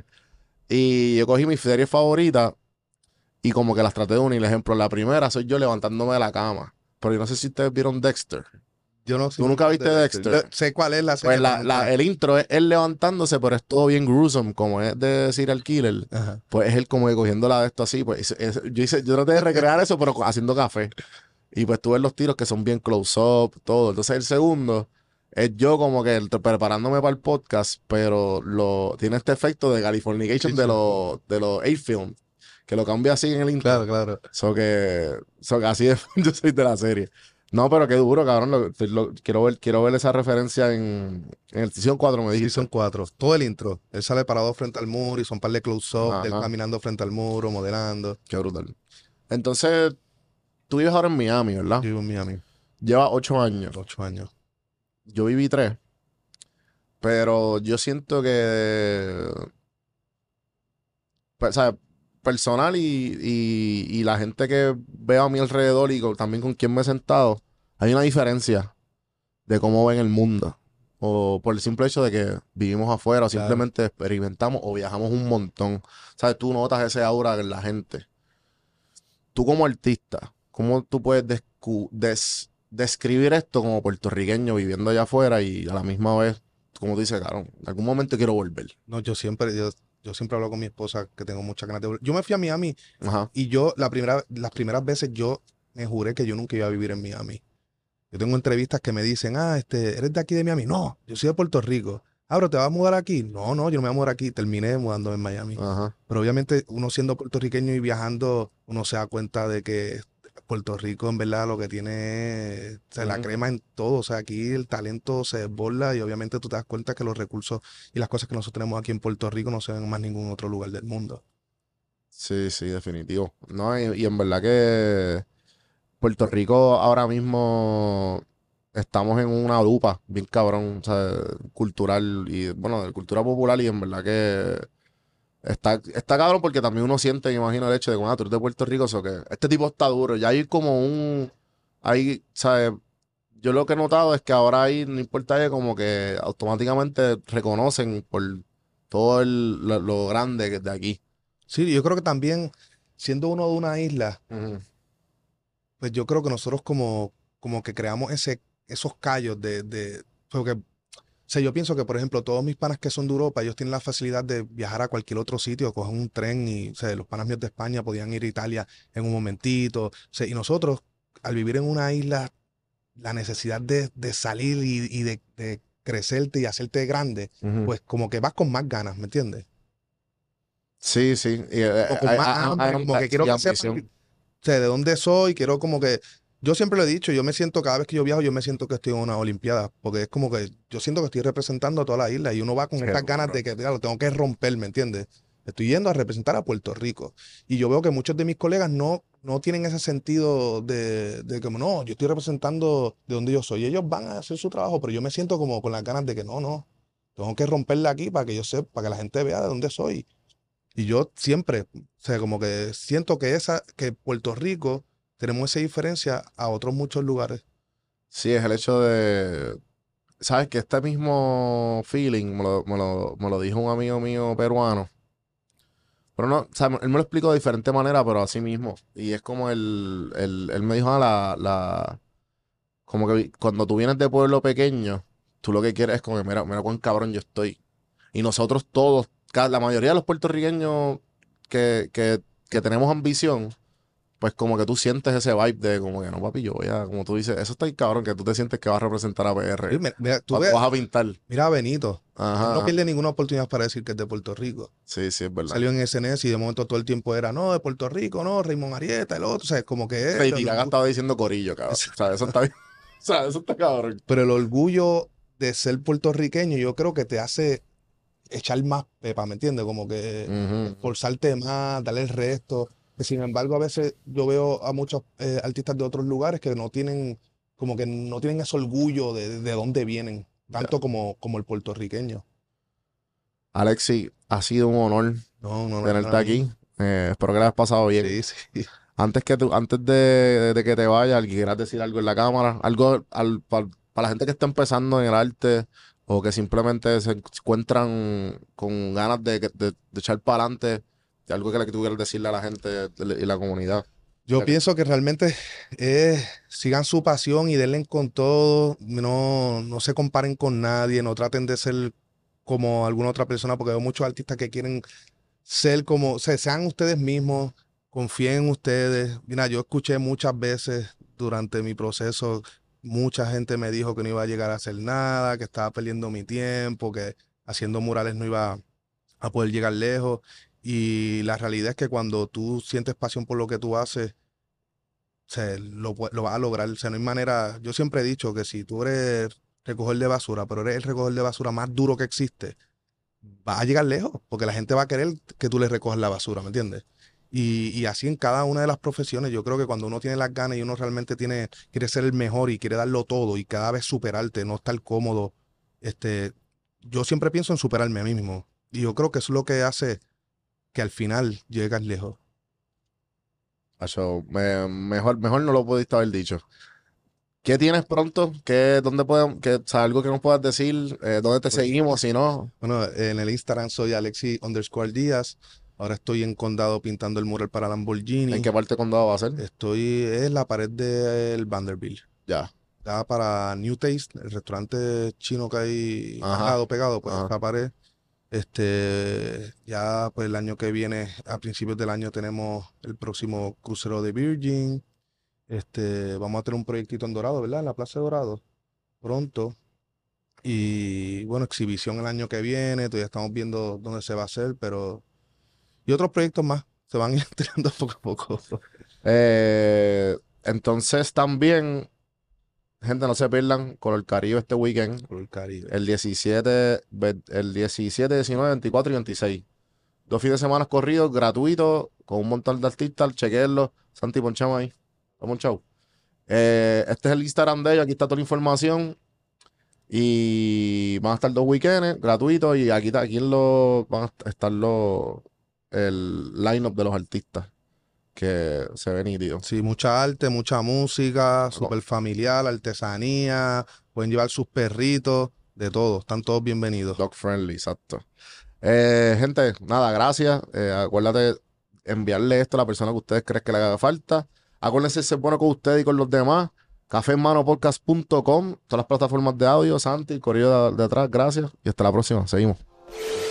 Y yo cogí mi serie favorita y como que las traté de unir. Ejemplo, la primera soy yo levantándome de la cama. Pero yo no sé si ustedes vieron Dexter. Yo no ¿Tú nunca viste Dexter? Sé cuál es la serie. Pues pero nunca- el intro es él levantándose, pero es todo bien gruesome, como es de serial killer. Ajá. Pues es él como que cogiéndola de esto así. Pues yo traté de recrear eso, pero haciendo café. Y pues tú ves los tiros que son bien close-up, todo. Entonces el segundo es yo como que preparándome para el podcast, pero tiene este efecto de Californication Sí, de sí. los A-Film, que lo cambia así en el intro. Claro, claro. So que así es, yo soy de la serie. No, pero qué duro, cabrón. Quiero ver esa referencia en el Season 4, me Sí, dijiste. son 4. Todo el intro. Él sale parado frente al muro y son un par de close-up de él Ajá. caminando frente al muro, modelando. Qué brutal. Entonces, tú vives ahora en Miami, ¿verdad? Yo vivo en Miami, Llevas 8 años. 8 años. Yo viví 3. Pero yo siento que, pues, ¿sabes? Personal y la gente que veo a mi alrededor y también con quien me he sentado, hay una diferencia de cómo ven el mundo. O por el simple hecho de que vivimos afuera, o Claro. simplemente experimentamos o viajamos un montón. ¿Sabes? Tú notas ese aura en la gente. Tú como artista, ¿cómo tú puedes describir esto como puertorriqueño viviendo allá afuera y a la misma vez, como tú dices, cabrón, en algún momento quiero volver? No, yo siempre hablo con mi esposa que tengo muchas ganas de volver. Yo me fui a Miami Ajá. y las primeras veces yo me juré que yo nunca iba a vivir en Miami. Yo tengo entrevistas que me dicen, ¿eres de aquí de Miami? No, yo soy de Puerto Rico. Pero ¿te vas a mudar aquí? No, yo no me voy a mudar aquí. Terminé mudándome en Miami. Ajá. Pero obviamente uno siendo puertorriqueño y viajando, uno se da cuenta de que Puerto Rico en verdad lo que tiene la Ujú. crema en todo. O sea, aquí el talento se desborda y obviamente tú te das cuenta que los recursos y las cosas que nosotros tenemos aquí en Puerto Rico no se ven en más ningún otro lugar del mundo. Sí, sí, definitivo. No, y en verdad que Puerto Rico ahora mismo estamos en una lupa bien cabrón, o sea, cultural y, bueno, de cultura popular y en verdad que está cabrón porque también uno siente, me imagino, el hecho de que, tú eres de Puerto Rico, eso que este tipo está duro. Ya hay como ¿sabes? Yo lo que he notado es que ahora ahí, no importa que como que automáticamente reconocen por todo lo grande que es de aquí. Sí, yo creo que también, siendo uno de una isla, Ujú. pues yo creo que nosotros como que creamos esos callos porque, o sea, yo pienso que, por ejemplo, todos mis panas que son de Europa, ellos tienen la facilidad de viajar a cualquier otro sitio, coger un tren y, o sea, los panas míos de España podían ir a Italia en un momentito. O sea, y nosotros, al vivir en una isla, la necesidad de salir y de crecerte y hacerte grande, pues como que vas con más ganas, ¿me entiendes? Sí, sí. Y, O con más hambre, como que quiero y que sepan, ambición. o sea, de dónde soy, quiero como que, yo siempre lo he dicho, yo me siento, cada vez que yo viajo, yo me siento que estoy en una olimpiada, porque es como que yo siento que estoy representando a toda la isla y uno va con Qué estas ganas duro. de que, mira, lo tengo que romper, ¿me entiendes? Estoy yendo a representar a Puerto Rico. Y yo veo que muchos de mis colegas no tienen ese sentido de como, no, yo estoy representando de donde yo soy. Ellos van a hacer su trabajo, pero yo me siento como con las ganas de que no, tengo que romperla aquí para que yo sepa, para que la gente vea de dónde soy. Y yo siempre, o sea, como que siento que Puerto Rico tenemos esa diferencia a otros muchos lugares. Sí, es el hecho de. ¿Sabes? Que este mismo feeling me lo dijo un amigo mío peruano. Pero no, o sea, él me lo explicó de diferente manera, pero así mismo. Y es como él me dijo, como que cuando tú vienes de pueblo pequeño, tú lo que quieres es como, que, mira cuán cabrón yo estoy. Y nosotros todos, la mayoría de los puertorriqueños que tenemos ambición, pues como que tú sientes ese vibe de como que no, papi, yo voy a, como tú dices, eso está ahí cabrón, que tú te sientes que vas a representar a Oye, PR. mira, tú Cuando ves, vas a pintar. mira a Benito, él Ajá, no ajá. pierde ninguna oportunidad para decir que es de Puerto Rico. Sí, sí, es verdad. Salió en SNS y de momento todo el tiempo era, no, de Puerto Rico, no, Raymond Arieta, el otro, o sea, como que es Lady Gaga estaba diciendo corillo, cabrón. O sea, eso está bien. O sea, eso está cabrón. pero el orgullo de ser puertorriqueño yo creo que te hace echar más pepa, ¿me entiendes? Como que Ujú, ujú. esforzarte más, darle el resto. Que sin embargo, a veces yo veo a muchos artistas de otros lugares que no tienen, como que no tienen ese orgullo de dónde vienen, Ya. tanto como el puertorriqueño. Alexi, ha sido un honor No, no, no, tenerte a mí. aquí. Espero que la hayas pasado bien. Sí, sí. Antes de que te vayas, quieras decir algo en la cámara, algo para la gente que está empezando en el arte o que simplemente se encuentran con ganas de echar para adelante, de algo que le tuvieras decirle a la gente y la comunidad. Yo pienso que realmente sigan su pasión y denle con todo, no se comparen con nadie, no traten de ser como alguna otra persona, porque veo muchos artistas que quieren ser como, o sea, sean ustedes mismos, confíen en ustedes. Mira, yo escuché muchas veces durante mi proceso, mucha gente me dijo que no iba a llegar a hacer nada, que estaba perdiendo mi tiempo, que haciendo murales no iba a poder llegar lejos. Y la realidad es que cuando tú sientes pasión por lo que tú haces, o sea, lo vas a lograr. O sea, no hay manera. Yo siempre he dicho que si tú eres recoger de basura, pero eres el recoger de basura más duro que existe, vas a llegar lejos, porque la gente va a querer que tú le recojas la basura, ¿me entiendes? Y así en cada una de las profesiones, yo creo que cuando uno tiene las ganas y uno realmente quiere ser el mejor y quiere darlo todo y cada vez superarte, no estar cómodo, yo siempre pienso en superarme a mí mismo. Y yo creo que eso es lo que hace que al final llegas lejos. Acho, mejor no lo pudiste haber dicho. ¿Qué tienes pronto? ¿Dónde podemos, o sea, algo que nos puedas decir? ¿Dónde te Pues, seguimos? Si no, bueno, en el Instagram soy Alexi_Díaz. Ahora estoy en Condado pintando el mural para ¿en Lamborghini. qué parte de condado va a ser? Estoy en la pared del Vanderbilt. Ya. Da para New Taste, el restaurante chino que hay al Ajá. lado pegado, pues Ajá. esa pared. Ya pues el año que viene, a principios del año, tenemos el próximo crucero de Virgin. Vamos a tener un proyectito en Dorado, ¿verdad? En la Plaza de Dorado, pronto. Y bueno, exhibición el año que viene, todavía estamos viendo dónde se va a hacer, pero... Y otros proyectos más, se van a ir enterando poco a poco. Entonces también, gente, no se pierdan con el Caribe este weekend. Por el Caribe. El 17, 19, 24 y 26. 2 fines de semana corridos, gratuitos, con un montón de artistas. Chequenlo. Santi, ponchamos ahí. Vamos, chau. Este es el Instagram de ellos. Aquí está toda la información. Y van a estar 2 weekends gratuitos. Y aquí van a estar el line-up de los artistas. Que se ve nítido. Sí, mucha arte, mucha música, Bueno, súper familiar, artesanía, pueden llevar sus perritos, de todo, están todos bienvenidos. dog friendly, exacto. Gente, nada, gracias. Acuérdate enviarle esto a la persona que ustedes creen que le haga falta. Acuérdense de ser bueno con ustedes y con los demás. cafemanopodcast.com, todas las plataformas de audio. Santi, el correo de atrás, gracias. Y hasta la próxima. Seguimos.